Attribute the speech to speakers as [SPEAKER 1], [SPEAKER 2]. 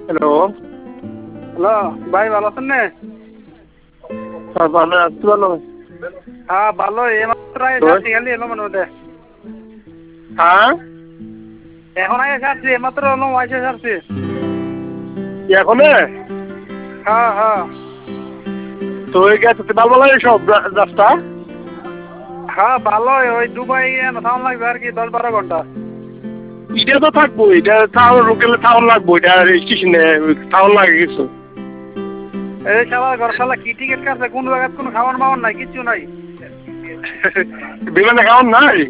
[SPEAKER 1] Hello.
[SPEAKER 2] Hello ভাই, ভালো আছেন না?
[SPEAKER 1] ভালো আছি। ভালো
[SPEAKER 2] হ্যাঁ ভালো, এইমাত্র আসছি, খালি এলো মনে হতে।
[SPEAKER 1] হ্যাঁ
[SPEAKER 2] এখন আগে আসছি, এইমাত্র এলো ওয়াইসে আসছি।
[SPEAKER 1] এখন
[SPEAKER 2] হ্যাঁ হ্যাঁ
[SPEAKER 1] তো ওই গেছে ভালো লাগে সব রাস্তা।
[SPEAKER 2] হ্যাঁ ভালো, ওই দুবাই থাউন লাগবে আর কি 10-12 ঘন্টা।
[SPEAKER 1] এটা তো থাকবো, এটা টাউন লোকেলে টাউন লাগবো, এটা স্টেশনে টাউন লাগে কিছু।
[SPEAKER 2] এই শালা ঘর শালা কি টিকিট কাটছে, কোন জায়গায় কোনো খাওয়ান মাওয়ান নাই, কিচ্ছু নাই।
[SPEAKER 1] বিমানে খাওয়ান নাই।